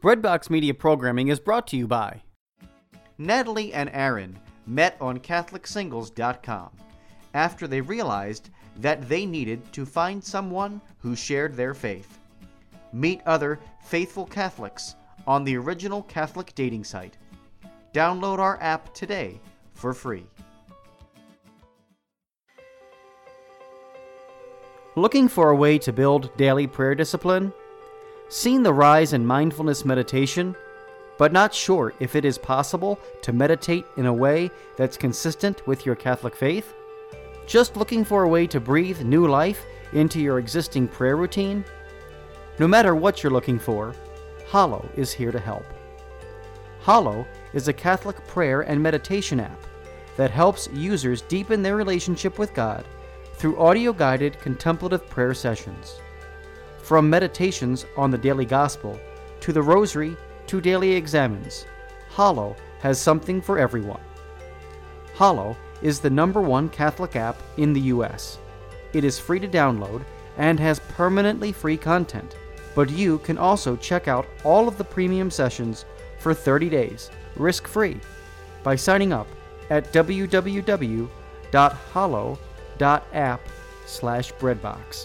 Breadbox Media programming is brought to you by Natalie and Aaron met on CatholicSingles.com after they realized that they needed to find someone who shared their faith. Meet other faithful Catholics on the original Catholic dating site. Download our app today for free. Looking for a way to build daily prayer discipline? Seen the rise in mindfulness meditation, but not sure if it is possible to meditate in a way that's consistent with your Catholic faith? Just looking for a way to breathe new life into your existing prayer routine? No matter what you're looking for, Hallow is here to help. Hallow is a Catholic prayer and meditation app that helps users deepen their relationship with God through audio-guided contemplative prayer sessions. From meditations on the daily gospel, to the rosary, to daily examens, Hallow has something for everyone. Hallow is the #1 Catholic app in the U.S. It is free to download and has permanently free content, but you can also check out all of the premium sessions for 30 days, risk-free, by signing up at www.hallow.app/breadbox.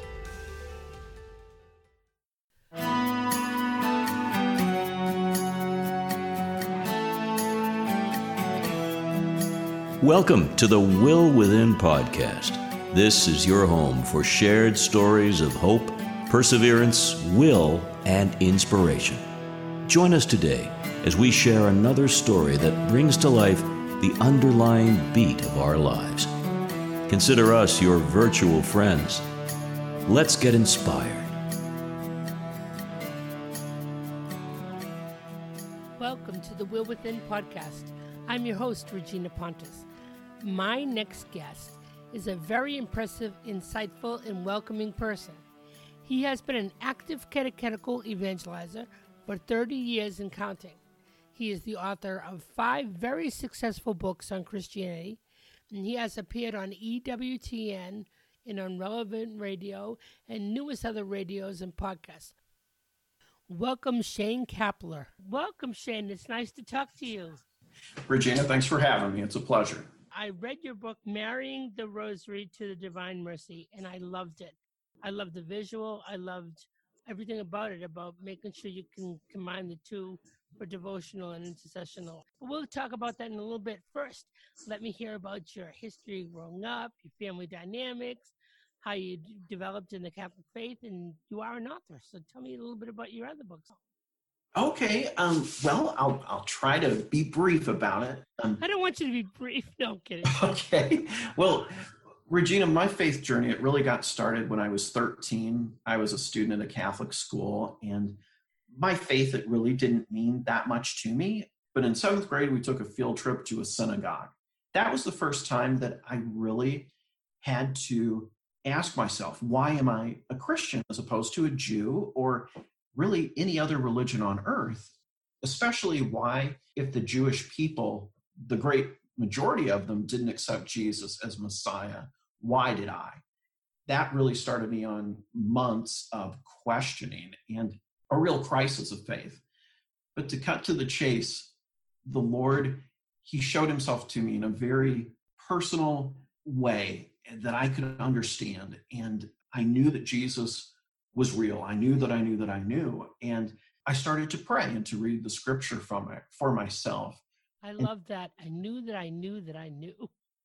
Welcome to the Will Within podcast. This is your home for shared stories of hope, perseverance, will, and inspiration. Join us today as we share another story that brings to life the underlying beat of our lives. Consider us your virtual friends. Let's get inspired. Welcome to the Will Within podcast. I'm your host, Regina Pontus. My next guest is a very impressive, insightful, and welcoming person. He has been an active catechetical evangelizer for 30 years and counting. He is the author of 5 very successful books on Christianity, and he has appeared on EWTN and on Relevant Radio and numerous other radios and podcasts. Welcome, Shane Kapler. Welcome, Shane. It's nice to talk to you. Regina, thanks for having me. It's a pleasure. I read your book, Marrying the Rosary to the Divine Mercy, and I loved it. I loved the visual. I loved everything about it, about making sure you can combine the two for devotional and intercessional. But we'll talk about that in a little bit. First, let me hear about your history growing up, your family dynamics, how you developed in the Catholic faith, and you are an author. So tell me a little bit about your other books. Okay. Well, I'll try to be brief about it. I don't want you to be brief. No, I'm kidding. Okay. Well, Regina, my faith journey, it really got started when I was 13. I was a student at a Catholic school, and my faith, it really didn't mean that much to me. But in 7th grade, we took a field trip to a synagogue. That was the first time that I really had to ask myself, why am I a Christian as opposed to a Jew or really any other religion on earth? Especially why, if the Jewish people, the great majority of them, didn't accept Jesus as Messiah, why did I? That really started me on months of questioning and a real crisis of faith. But to cut to the chase, the Lord, he showed himself to me in a very personal way that I could understand. And I knew that Jesus was real. I knew that I knew that I knew. And I started to pray and to read the scripture from it for myself. I love that. I knew that I knew that I knew.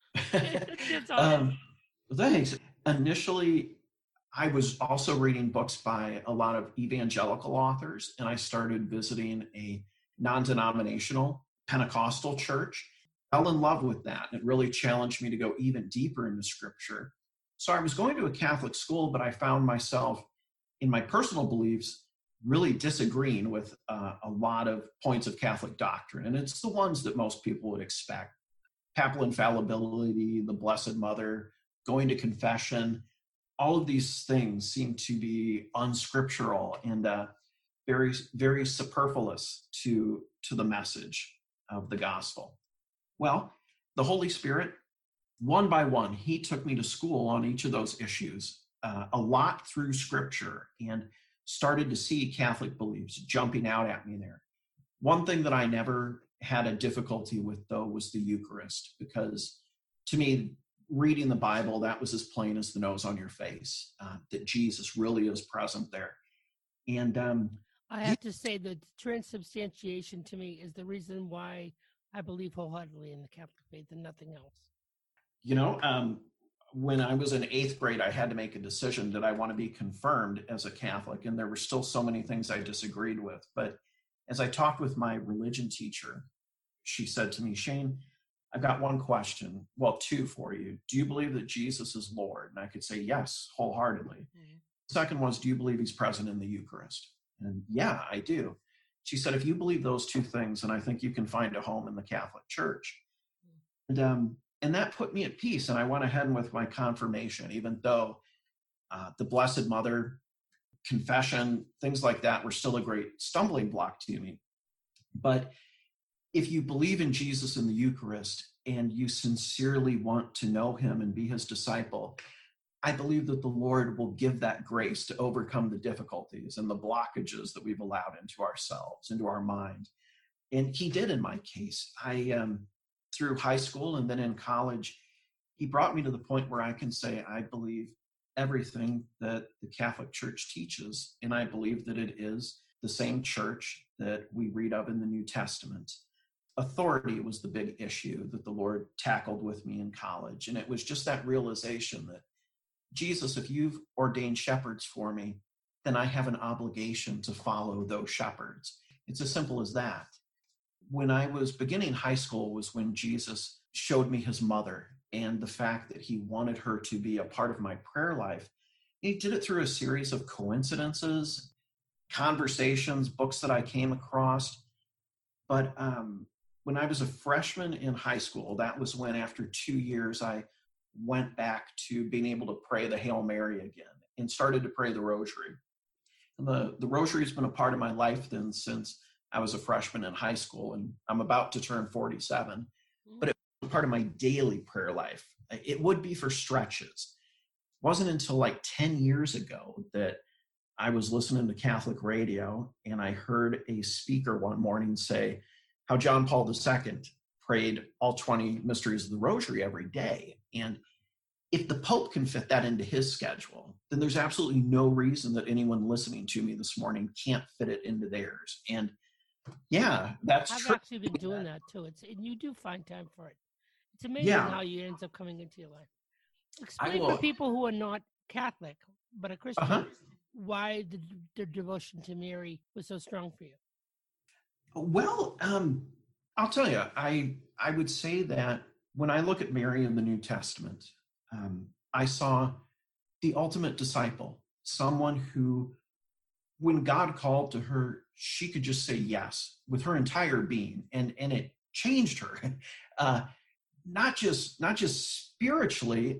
Thanks. Initially, I was also reading books by a lot of evangelical authors, and I started visiting a non-denominational Pentecostal church. I fell in love with that. It really challenged me to go even deeper into scripture. So I was going to a Catholic school, but I found myself in my personal beliefs really disagreeing with a lot of points of Catholic doctrine. And it's the ones that most people would expect. Papal infallibility, the Blessed Mother, going to confession, all of these things seem to be unscriptural and very, very superfluous to the message of the gospel. Well, the Holy Spirit, one by one, he took me to school on each of those issues, a lot through scripture. And started to see Catholic beliefs jumping out at me there. One thing that I never had a difficulty with, though, was the Eucharist, because to me, reading the Bible, that was as plain as the nose on your face, that Jesus really is present there. And I have to say that transubstantiation to me is the reason why I believe wholeheartedly in the Catholic faith and nothing else. When I was in 8th grade, I had to make a decision. Did I want to be confirmed as a Catholic? And there were still so many things I disagreed with. But as I talked with my religion teacher, she said to me, Shane, I've got one question. Well, two for you. Do you believe that Jesus is Lord? And I could say yes, wholeheartedly. Mm-hmm. Second was, do you believe he's present in the Eucharist? And yeah, I do. She said, if you believe those two things, then I think you can find a home in the Catholic Church. Mm-hmm. And that put me at peace. And I went ahead with my confirmation, even though the Blessed Mother, confession, things like that were still a great stumbling block to me. But if you believe in Jesus in the Eucharist and you sincerely want to know him and be his disciple, I believe that the Lord will give that grace to overcome the difficulties and the blockages that we've allowed into ourselves, into our mind. And he did in my case. Through high school and then in college, he brought me to the point where I can say, I believe everything that the Catholic Church teaches, and I believe that it is the same church that we read of in the New Testament. Authority was the big issue that the Lord tackled with me in college, and it was just that realization that, Jesus, if you've ordained shepherds for me, then I have an obligation to follow those shepherds. It's as simple as that. When I was beginning high school was when Jesus showed me his mother and the fact that he wanted her to be a part of my prayer life. He did it through a series of coincidences, conversations, books that I came across. But when I was a freshman in high school, that was when after 2 years, I went back to being able to pray the Hail Mary again and started to pray the Rosary. And the Rosary has been a part of my life then since I was a freshman in high school, and I'm about to turn 47, but it was part of my daily prayer life. It would be for stretches. It wasn't until like 10 years ago that I was listening to Catholic radio, and I heard a speaker one morning say how John Paul II prayed all 20 mysteries of the Rosary every day. And if the Pope can fit that into his schedule, then there's absolutely no reason that anyone listening to me this morning can't fit it into theirs. And yeah, that's I've true. actually been doing that too. And you do find time for it. It's amazing how you ends up coming into your life. Explain for people who are not Catholic but a Christian why the devotion to Mary was so strong for you. Well, I'll tell you, I would say that when I look at Mary in the New Testament, I saw the ultimate disciple, someone who, when God called to her, she could just say yes with her entire being, and it changed her. Not just spiritually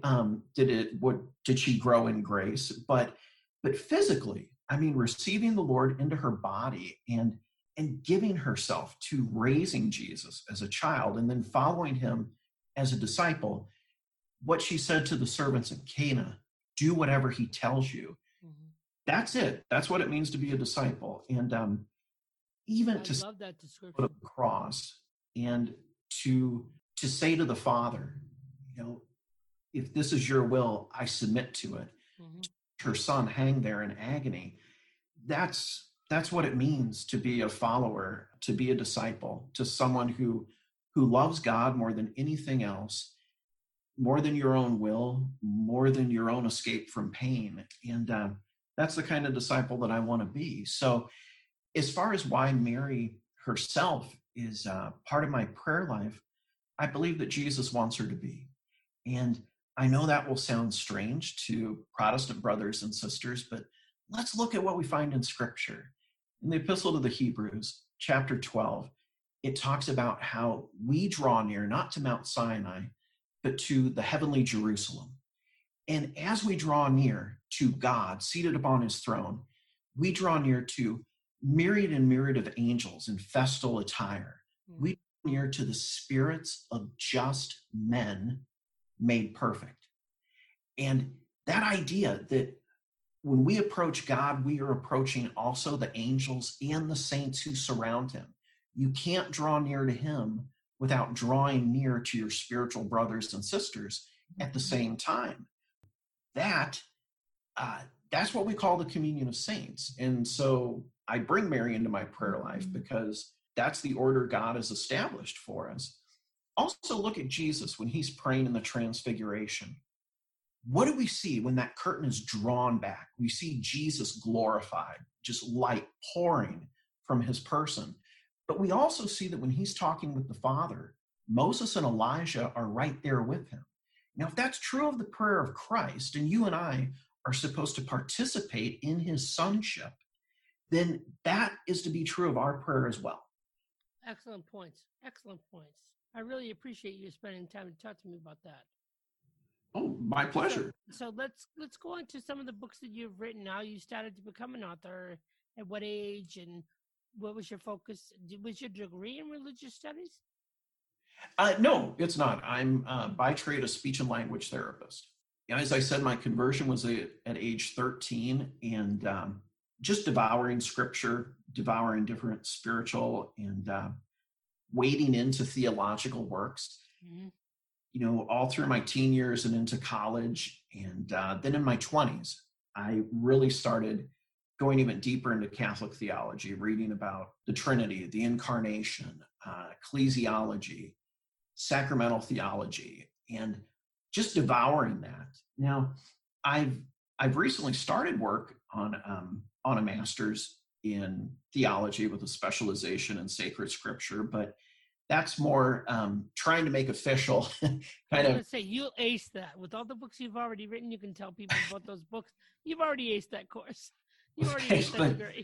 did she grow in grace, but physically. I mean, receiving the Lord into her body and giving herself to raising Jesus as a child and then following him as a disciple. What she said to the servants in Cana, do whatever he tells you. Mm-hmm. That's it. That's what it means to be a disciple. And even I to love that description. Put a cross and to say to the Father, if this is your will, I submit to it. Mm-hmm. Her son hang there in agony. That's what it means to be a follower, to be a disciple, to someone who loves God more than anything else, more than your own will, more than your own escape from pain. And that's the kind of disciple that I want to be. So as far as why Mary herself is part of my prayer life, I believe that Jesus wants her to be. And I know that will sound strange to Protestant brothers and sisters, but let's look at what we find in Scripture. In the Epistle to the Hebrews, chapter 12, it talks about how we draw near, not to Mount Sinai, but to the heavenly Jerusalem. And as we draw near to God, seated upon his throne, we draw near to myriad and myriad of angels in festal attire. Mm-hmm. We draw near to the spirits of just men made perfect. And that idea that when we approach God, we are approaching also the angels and the saints who surround him. You can't draw near to him without drawing near to your spiritual brothers and sisters at the same time. That's what we call the communion of saints. And so I bring Mary into my prayer life because that's the order God has established for us. Also, look at Jesus when he's praying in the Transfiguration. What do we see when that curtain is drawn back? We see Jesus glorified, just light pouring from his person. But we also see that when he's talking with the Father, Moses and Elijah are right there with him. Now, if that's true of the prayer of Christ, and you and I are supposed to participate in his sonship, then that is to be true of our prayer as well. Excellent points. Excellent points. I really appreciate you spending time to talk to me about that. Oh, my pleasure. So let's go on to some of the books that you've written. Now you started to become an author. At what age and what was your focus? Was your degree in religious studies? No, it's not. I'm by trade a speech and language therapist. As I said, my conversion was at age 13, and just devouring scripture, devouring different spiritual and wading into theological works. Mm-hmm. All through my teen years and into college. And then in my 20s, I really started going even deeper into Catholic theology, reading about the Trinity, the Incarnation, ecclesiology, sacramental theology, and just devouring that. Now, I've recently started work on a master's in theology with a specialization in sacred scripture, but that's more trying to make official I was going to say, you'll ace that. With all the books you've already written, you can tell people about those books. You've already aced that course. You've already aced that degree.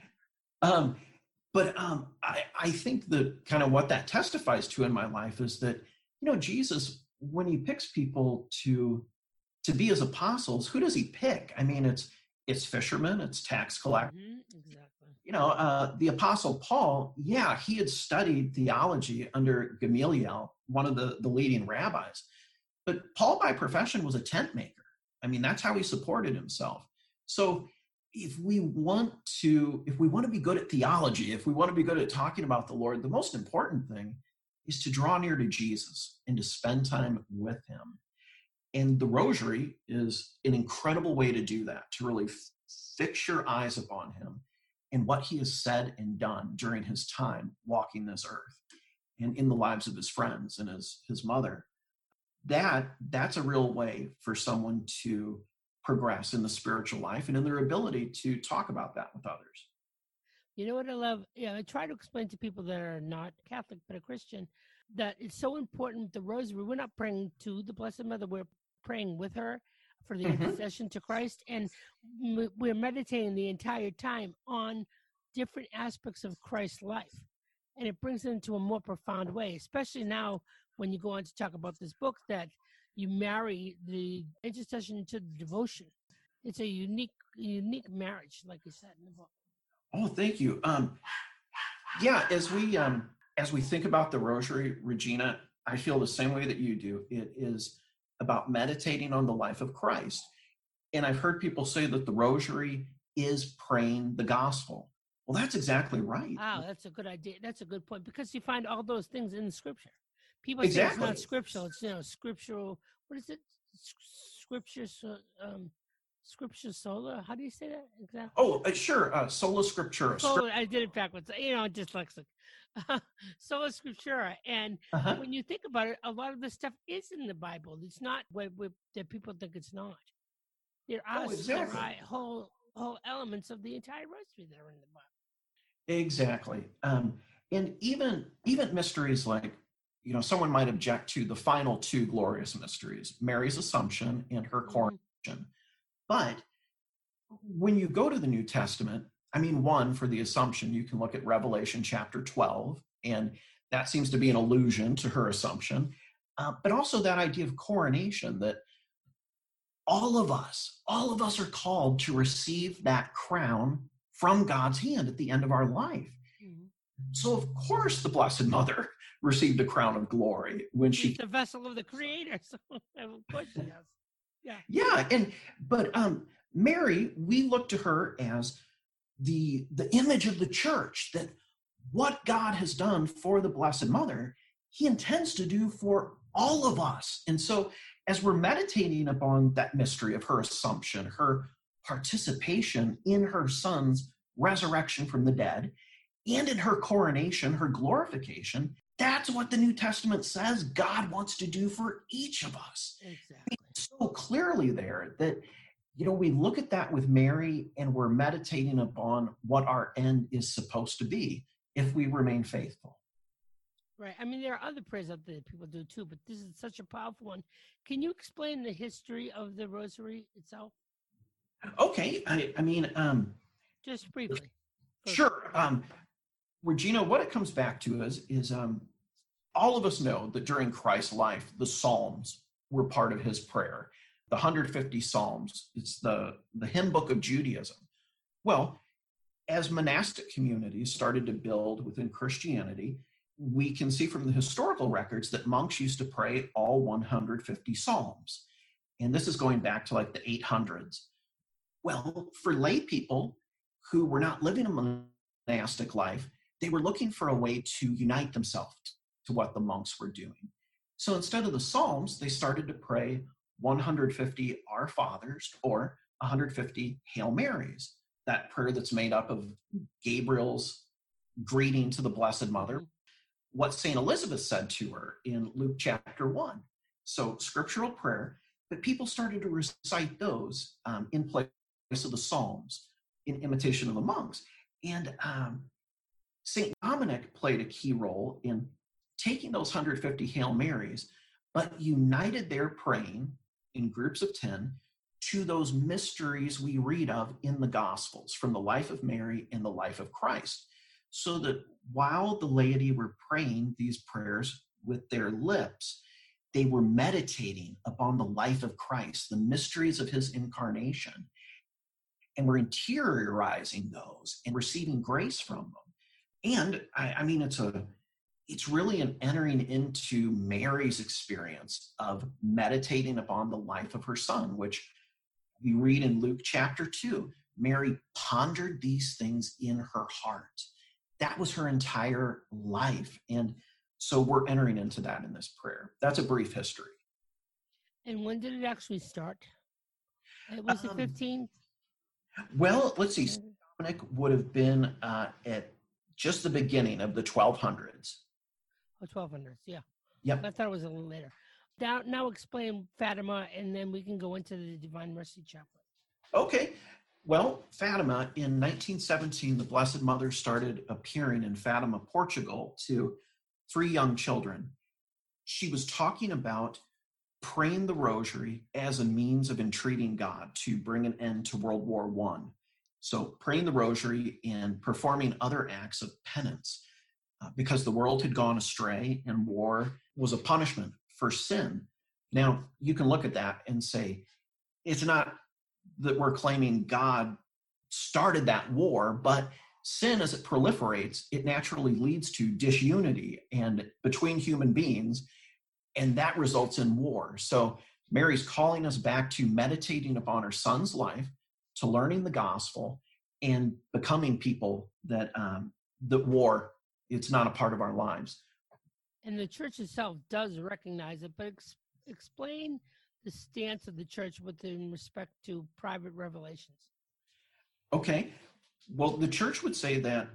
But I think that kind of what that testifies to in my life is that, Jesus, when he picks people to be his apostles, who does he pick? I mean, it's fishermen, it's tax collectors. Mm-hmm, exactly. The Apostle Paul, he had studied theology under Gamaliel, one of the leading rabbis. But Paul, by profession, was a tent maker. I mean, that's how he supported himself. So if we want to be good at theology, if we want to be good at talking about the Lord, the most important thing is to draw near to Jesus and to spend time with him. And the rosary is an incredible way to do that, to really fix your eyes upon him and what he has said and done during his time walking this earth and in the lives of his friends and his mother. That's a real way for someone to progress in the spiritual life and in their ability to talk about that with others. You know what I love? I try to explain to people that are not Catholic but a Christian that it's so important, the rosary. We're not praying to the Blessed Mother, we're praying with her for the intercession to Christ, and we're meditating the entire time on different aspects of Christ's life, and it brings it into a more profound way, especially now when you go on to talk about this book, that you marry the intercession to the devotion. It's a unique marriage, like you said in the book. Oh, thank you. As we think about the rosary, Regina, I feel the same way that you do. It is about meditating on the life of Christ. And I've heard people say that the rosary is praying the gospel. Well, that's exactly right. Wow, that's a good idea. That's a good point, because you find all those things in the scripture. People say it's not scriptural. It's, scriptural. What is it? Scripture sola. How do you say that exactly? Oh, sure. Sola scriptura. I did it backwards. Dyslexic. Sola scriptura. And when you think about it, a lot of this stuff is in the Bible. It's not that people think it's not. There are whole elements of the entire rosary that are in the Bible. Exactly. And even mysteries like, someone might object to the final two glorious mysteries, Mary's Assumption and her coronation. But when you go to the New Testament, one, for the Assumption, you can look at Revelation chapter 12, and that seems to be an allusion to her Assumption. But also that idea of coronation, that all of us are called to receive that crown from God's hand at the end of our life. Mm-hmm. So, of course, the Blessed Mother received a crown of glory when she's the vessel of the Creator. So, of course she does. Yeah, but Mary, we look to her as the image of the church, that what God has done for the Blessed Mother, he intends to do for all of us. And so as we're meditating upon that mystery of her assumption, her participation in her son's resurrection from the dead, and in her coronation, her glorification, that's what the New Testament says God wants to do for each of us. Exactly. It's so clearly there that, we look at that with Mary and we're meditating upon what our end is supposed to be if we remain faithful. Right. I mean, there are other prayers out there that people do too, but this is such a powerful one. Can you explain the history of the rosary itself? Okay. Just briefly. Sure. Regina, what it comes back to is all of us know that during Christ's life, the Psalms were part of his prayer. The 150 Psalms, it's the hymn book of Judaism. Well, as monastic communities started to build within Christianity, we can see from the historical records that monks used to pray all 150 Psalms. And this is going back to like the 800s. Well, for lay people who were not living a monastic life, they were looking for a way to unite themselves to what the monks were doing. So instead of the Psalms, they started to pray 150 Our Fathers or 150 Hail Marys, that prayer that's made up of Gabriel's greeting to the Blessed Mother, what St. Elizabeth said to her in Luke chapter 1. So scriptural prayer, but people started to recite those in place of the Psalms in imitation of the monks. And St. Dominic played a key role in taking those 150 Hail Marys, but united their praying in groups of 10 to those mysteries we read of in the Gospels from the life of Mary and the life of Christ. So that while the laity were praying these prayers with their lips, they were meditating upon the life of Christ, the mysteries of his incarnation, and were interiorizing those and receiving grace from them. And it's really an entering into Mary's experience of meditating upon the life of her son, which we read in Luke chapter 2. Mary pondered these things in her heart. That was her entire life. And so we're entering into that in this prayer. That's a brief history. And when did it actually start? Was it 15? Well, let's see. Dominic would have been at just the beginning of the 1200s. Oh, 1200s, yeah. Yep. I thought it was a little later. Now explain Fatima, and then we can go into the Divine Mercy Chaplet. Okay. Well, Fatima, in 1917, the Blessed Mother started appearing in Fatima, Portugal, to 3 young children. She was talking about praying the rosary as a means of entreating God to bring an end to World War I. So praying the rosary and performing other acts of penance because the world had gone astray and war was a punishment for sin. Now, you can look at that and say, it's not that we're claiming God started that war, but sin, as it proliferates, it naturally leads to disunity and between human beings, and that results in war. So Mary's calling us back to meditating upon her son's life, to learning the gospel, and becoming people that war, it's not a part of our lives. And the church itself does recognize it, but explain the stance of the church with respect to private revelations. Okay. Well, the church would say that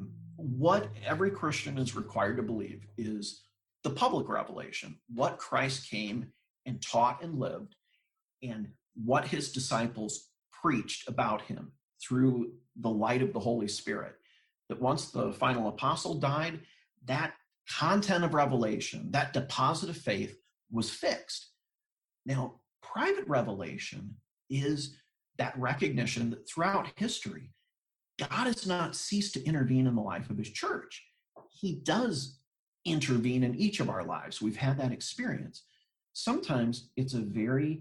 what every Christian is required to believe is the public revelation, what Christ came and taught and lived, and what his disciples preached about him through the light of the Holy Spirit. That once the final apostle died, that content of revelation, that deposit of faith was fixed. Now, private revelation is that recognition that throughout history, God has not ceased to intervene in the life of his church. He does intervene in each of our lives. We've had that experience. Sometimes it's a very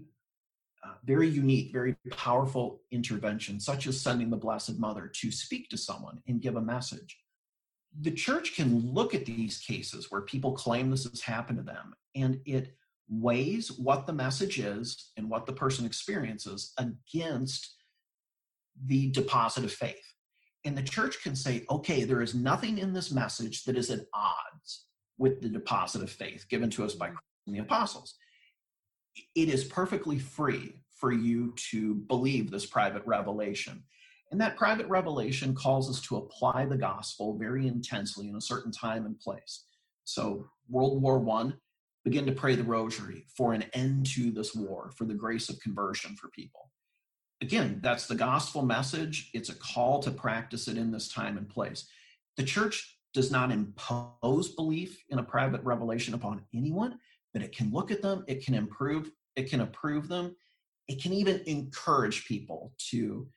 unique, very powerful intervention, such as sending the Blessed Mother to speak to someone and give a message. The church can look at these cases where people claim this has happened to them, and it weighs what the message is and what the person experiences against the deposit of faith. And the church can say, okay, there is nothing in this message that is at odds with the deposit of faith given to us by Christ and the apostles. It is perfectly free for you to believe this private revelation. And that private revelation calls us to apply the gospel very intensely in a certain time and place. So World War I, begin to pray the rosary for an end to this war, for the grace of conversion for people. Again, that's the gospel message. It's a call to practice it in this time and place. The church does not impose belief in a private revelation upon anyone, but it can look at them, it can approve them, it can even encourage people to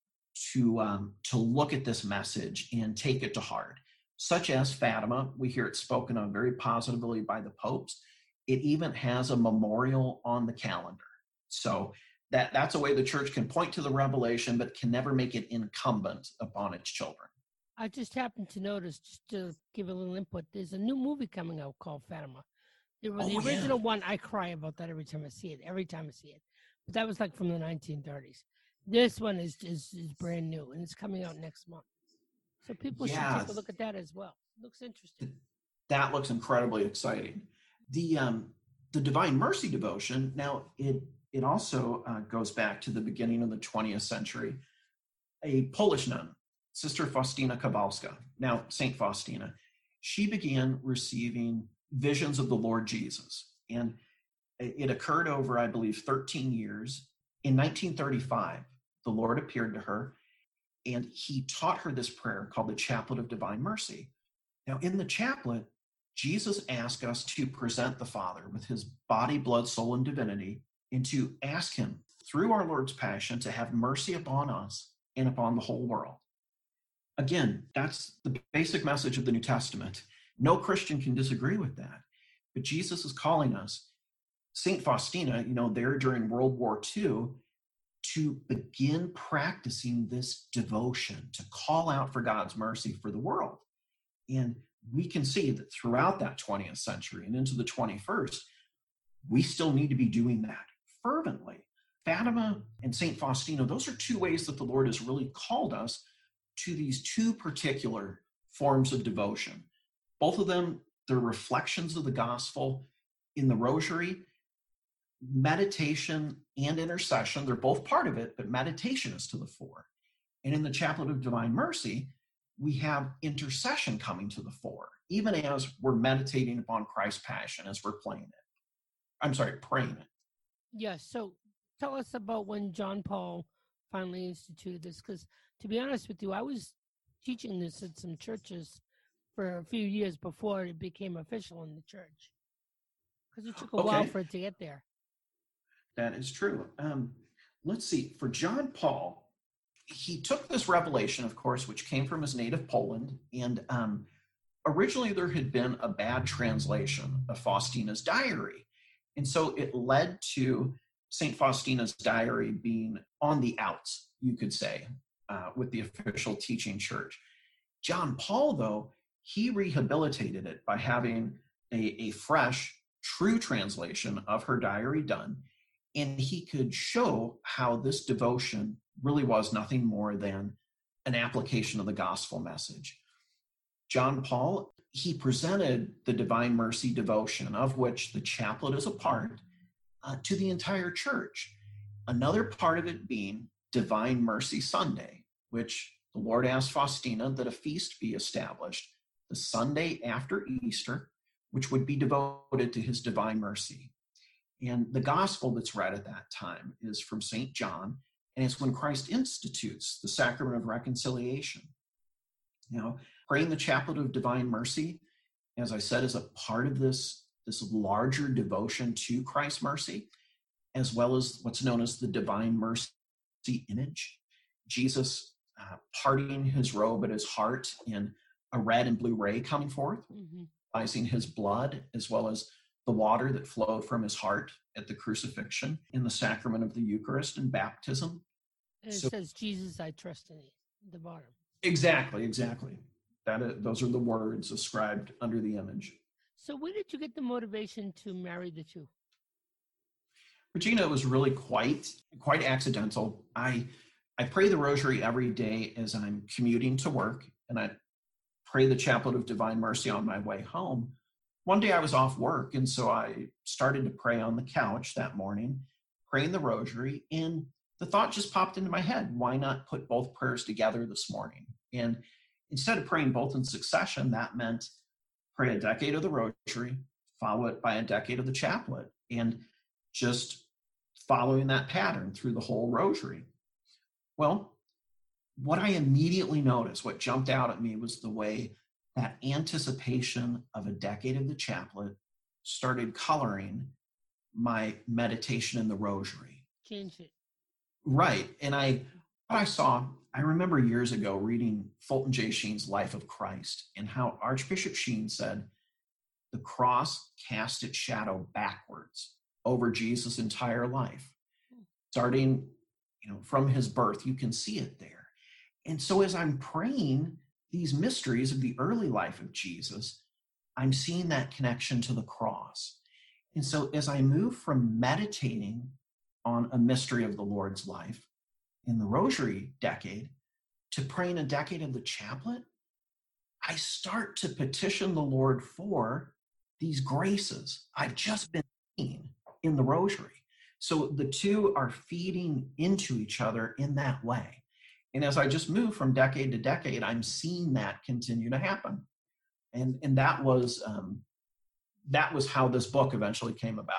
look at this message and take it to heart. Such as Fatima, we hear it spoken of very positively by the popes. It even has a memorial on the calendar. So that's a way the church can point to the revelation, but can never make it incumbent upon its children. I just happened to notice, just to give a little input, there's a new movie coming out called Fatima. The original one, I cry about that every time I see it. But that was like from the 1930s. This one is brand new, and it's coming out next month. So people should take a look at that as well. It looks interesting. That looks incredibly exciting. The Divine Mercy devotion, now it also goes back to the beginning of the 20th century. A Polish nun, Sister Faustina Kowalska, now Saint Faustina, she began receiving visions of the Lord Jesus. And it occurred over, I believe, 13 years. In 1935, the Lord appeared to her, and he taught her this prayer called the Chaplet of Divine Mercy. Now, in the chaplet, Jesus asked us to present the Father with his body, blood, soul, and divinity, and to ask him, through our Lord's passion, to have mercy upon us and upon the whole world. Again, that's the basic message of the New Testament. No Christian can disagree with that. But Jesus is calling us, St. Faustina, there during World War II, to begin practicing this devotion, to call out for God's mercy for the world. And we can see that throughout that 20th century and into the 21st, we still need to be doing that fervently. Fatima and St. Faustina, those are two ways that the Lord has really called us to these two particular forms of devotion. Both of them, they're reflections of the gospel in the rosary. Meditation and intercession, they're both part of it, but meditation is to the fore. And in the Chaplet of Divine Mercy, we have intercession coming to the fore, even as we're meditating upon Christ's passion, as we're praying it. Yeah, so tell us about when John Paul finally instituted this, because to be honest with you, I was teaching this at some churches for a few years before it became official in the church, because it took a while for it to get there. That is true. Let's see. For John Paul, he took this revelation, of course, which came from his native Poland. And originally there had been a bad translation of Faustina's diary. And so it led to St. Faustina's diary being on the outs, you could say, with the official teaching church. John Paul, though, he rehabilitated it by having a fresh, true translation of her diary done. And he could show how this devotion really was nothing more than an application of the gospel message. John Paul, he presented the Divine Mercy devotion, of which the chaplet is a part, to the entire church. Another part of it being Divine Mercy Sunday, which the Lord asked Faustina that a feast be established the Sunday after Easter, which would be devoted to his divine mercy. And the gospel that's read at that time is from St. John, and it's when Christ institutes the sacrament of reconciliation. Praying the Chaplet of Divine Mercy, as I said, is a part of this larger devotion to Christ's mercy, as well as what's known as the Divine Mercy image. Jesus parting his robe at his heart in a red and blue ray coming forth, symbolizing his blood, as well as the water that flowed from his heart at the crucifixion in the sacrament of the Eucharist and baptism. And it says, Jesus, I trust in thee, at the bottom. Exactly. Those are the words ascribed under the image. So where did you get the motivation to marry the two? Regina, it was really quite accidental. I pray the rosary every day as I'm commuting to work, and I pray the Chaplet of Divine Mercy on my way home. One day I was off work, and so I started to pray on the couch that morning, praying the rosary, and the thought just popped into my head, why not put both prayers together this morning? And instead of praying both in succession, that meant pray a decade of the rosary, follow it by a decade of the chaplet, and just following that pattern through the whole rosary. Well, what I immediately noticed, what jumped out at me, was the way that anticipation of a decade of the chaplet started coloring my meditation in the rosary. Change it. Right. And I remember years ago reading Fulton J. Sheen's Life of Christ, and how Archbishop Sheen said, the cross cast its shadow backwards over Jesus' entire life. Starting, from his birth, you can see it there. And so as I'm praying these mysteries of the early life of Jesus, I'm seeing that connection to the cross. And so as I move from meditating on a mystery of the Lord's life in the rosary decade to praying a decade of the chaplet, I start to petition the Lord for these graces I've just been seeing in the rosary. So the two are feeding into each other in that way. And as I just move from decade to decade, I'm seeing that continue to happen. And that was how this book eventually came about.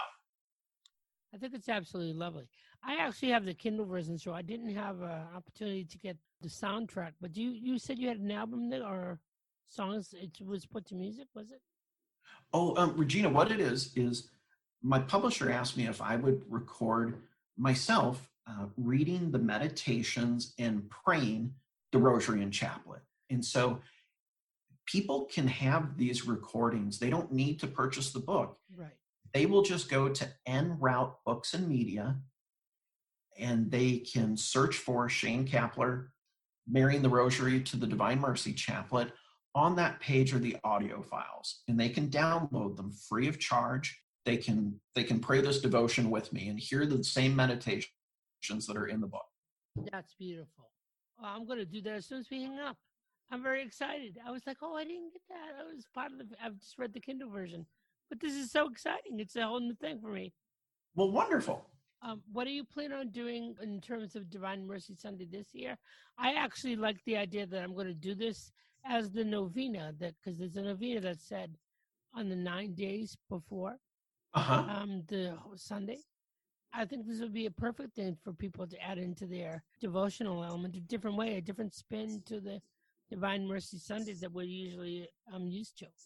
I think it's absolutely lovely. I actually have the Kindle version, so I didn't have an opportunity to get the soundtrack. But you said you had an album there, or songs? It was put to music, was it? Oh, Regina, what it is my publisher asked me if I would record myself reading the meditations and praying the rosary and chaplet. And so people can have these recordings. They don't need to purchase the book. Right. They will just go to En Route Books and Media, and they can search for Shane Kapler, Marrying the Rosary to the Divine Mercy Chaplet. On that page are the audio files, and they can download them free of charge. They can pray this devotion with me and hear the same meditations that are in the book. That's beautiful. Well, I'm going to do that as soon as we hang up. I'm very excited. I was like, I didn't get that. I was part of I've just read the Kindle version. But this is so exciting. It's a whole new thing for me. Well, wonderful. What do you plan on doing in terms of Divine Mercy Sunday this year? I actually like the idea that I'm going to do this as the novena, because there's a novena that said on the 9 days before the Sunday. I think this would be a perfect thing for people to add into their devotional element, a different way, a different spin to the Divine Mercy Sundays that we're usually used to.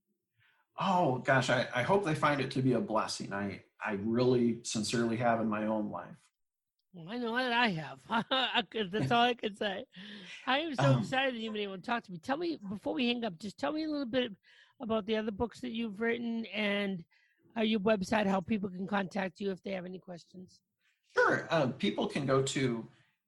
Oh, gosh, I hope they find it to be a blessing. I really sincerely have in my own life. Well, I know that I have. That's all I can say. I am so excited that you've been able to talk to me. Tell me, before we hang up, just tell me a little bit about the other books that you've written and your website, how people can contact you if they have any questions. Sure. People can go to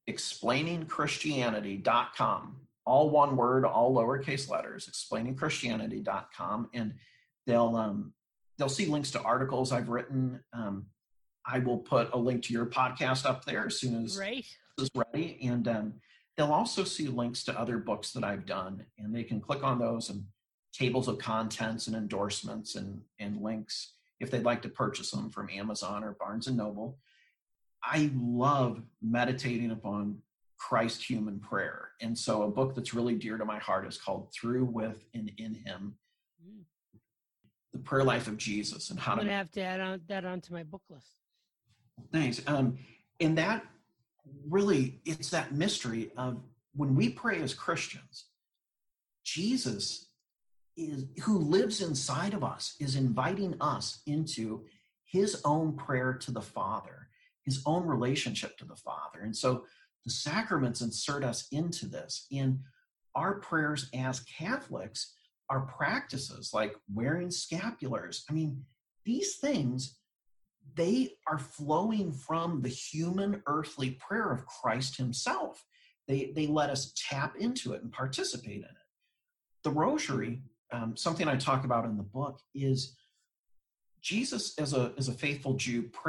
explainingchristianity.com. All one word, all lowercase letters, explainingchristianity.com. And they'll see links to articles I've written. I will put a link to your podcast up there as soon as this is ready. And they'll also see links to other books that I've done, and they can click on those and tables of contents and endorsements and links if they'd like to purchase them from Amazon or Barnes & Noble. I love meditating upon Christ human prayer. And so a book that's really dear to my heart is called Through, With, and In Him, the prayer life of Jesus. And how I'm going to have to add that onto my book list. Thanks. And that really, it's that mystery of when we pray as Christians, Jesus who lives inside of us is inviting us into his own prayer to the Father, his own relationship to the Father. And so the sacraments insert us into this. And our prayers as Catholics are practices like wearing scapulars. I mean, these things, they are flowing from the human earthly prayer of Christ himself. They let us tap into it and participate in it. The Rosary, something I talk about in the book, is Jesus as a faithful Jew prayed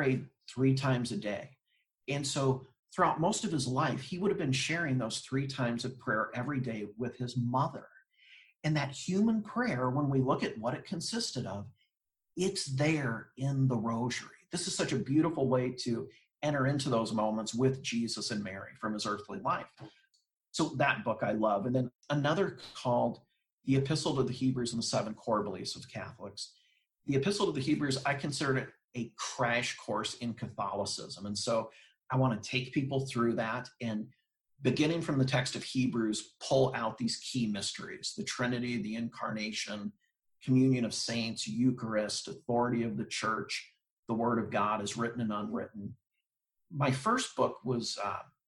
3 times a day. And so throughout most of his life, he would have been sharing those 3 times of prayer every day with his mother. And that human prayer, when we look at what it consisted of, it's there in the rosary. This is such a beautiful way to enter into those moments with Jesus and Mary from his earthly life. So that book I love. And then another called The Epistle to the Hebrews and the 7 Core Beliefs of Catholics. The Epistle to the Hebrews, I consider it a crash course in Catholicism. And so I want to take people through that and, beginning from the text of Hebrews, pull out these key mysteries: the Trinity, the Incarnation, communion of saints, Eucharist, authority of the Church, the Word of God as written and unwritten. My first book was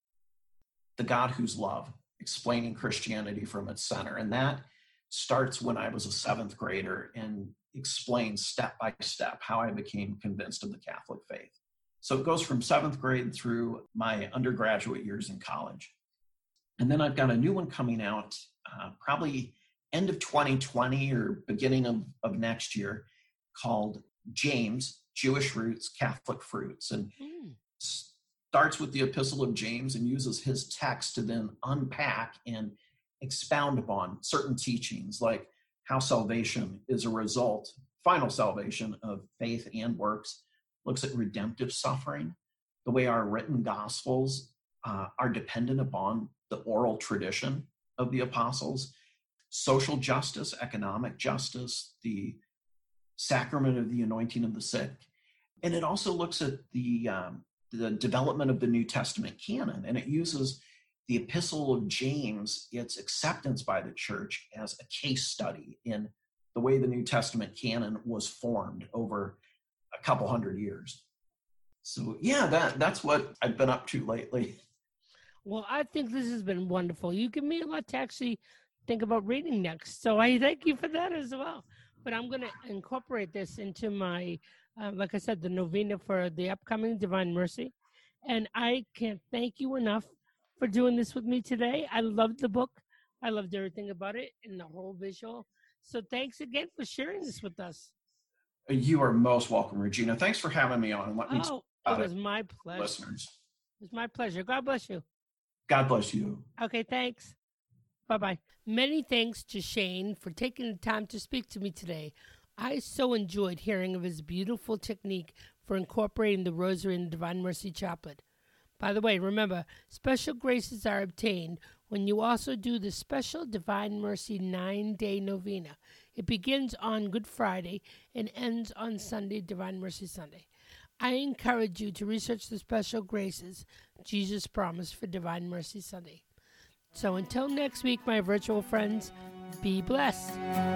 The God Who's Love, Explaining Christianity from its Center. And that starts when I was a 7th grader and explains step by step how I became convinced of the Catholic faith. So it goes from 7th grade through my undergraduate years in college. And then I've got a new one coming out probably end of 2020 or beginning of next year, called James, Jewish Roots, Catholic Fruits. And starts with the Epistle of James and uses his text to then unpack and expound upon certain teachings, like how salvation is a result, final salvation, of faith and works. Looks at redemptive suffering, the way our written gospels are dependent upon the oral tradition of the apostles, social justice, economic justice, the sacrament of the anointing of the sick. And it also looks at the development of the New Testament canon, and it uses the Epistle of James, its acceptance by the Church, as a case study in the way the New Testament canon was formed over a couple hundred years. So yeah, that's what I've been up to lately. Well, I think this has been wonderful. You give me a lot to actually think about reading next. So I thank you for that as well. But I'm going to incorporate this into my, like I said, the novena for the upcoming Divine Mercy. And I can't thank you enough for doing this with me today. I loved the book. I loved everything about it and the whole visual. So thanks again for sharing this with us. You are most welcome, Regina. Thanks for having me on. Let me it was my pleasure. Listeners. It was my pleasure. God bless you. God bless you. Okay, thanks. Bye-bye. Many thanks to Shane for taking the time to speak to me today. I so enjoyed hearing of his beautiful technique for incorporating the Rosary in the Divine Mercy Chaplet. By the way, remember, special graces are obtained when you also do the special Divine Mercy 9-day novena. It begins on Good Friday and ends on Sunday, Divine Mercy Sunday. I encourage you to research the special graces Jesus promised for Divine Mercy Sunday. So until next week, my virtual friends, be blessed.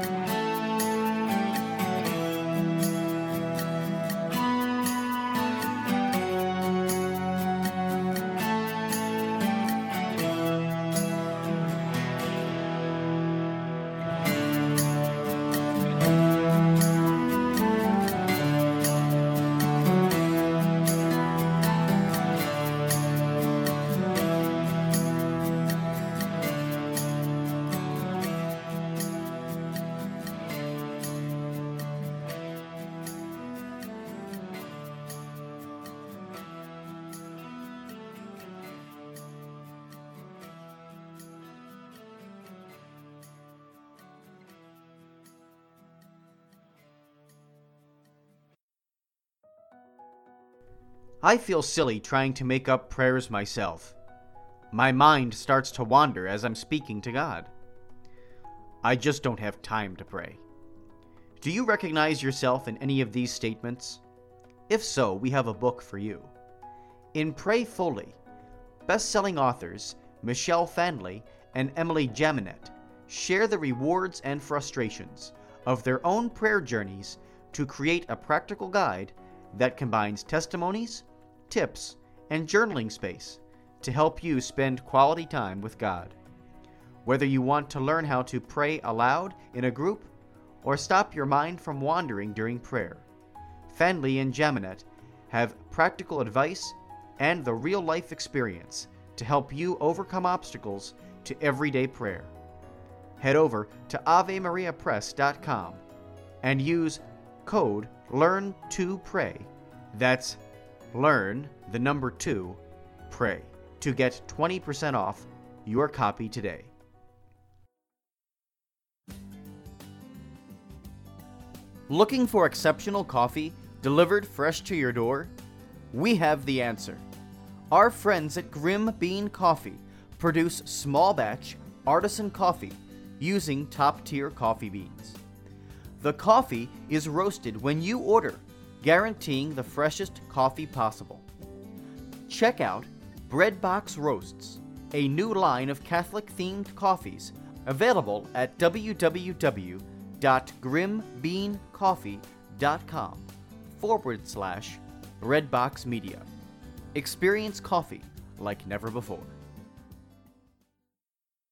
I feel silly trying to make up prayers myself. My mind starts to wander as I'm speaking to God. I just don't have time to pray. Do you recognize yourself in any of these statements? If so, we have a book for you. In Pray Fully, best-selling authors Michelle Fanley and Emily Jaminet share the rewards and frustrations of their own prayer journeys to create a practical guide that combines testimonies, tips, and journaling space to help you spend quality time with God. Whether you want to learn how to pray aloud in a group or stop your mind from wandering during prayer, Fanley and Jaminet have practical advice and the real-life experience to help you overcome obstacles to everyday prayer. Head over to AveMariaPress.com and use code LEARN2PRAY. That's Learn the number 2, pray to get 20% off your copy today. Looking for exceptional coffee delivered fresh to your door? We have the answer. Our friends at Grim Bean Coffee produce small batch artisan coffee using top-tier coffee beans. The coffee is roasted when you order, guaranteeing the freshest coffee possible. Check out Breadbox Roasts, a new line of Catholic-themed coffees available at www.grimbeancoffee.com/Redbox Media. Experience coffee like never before.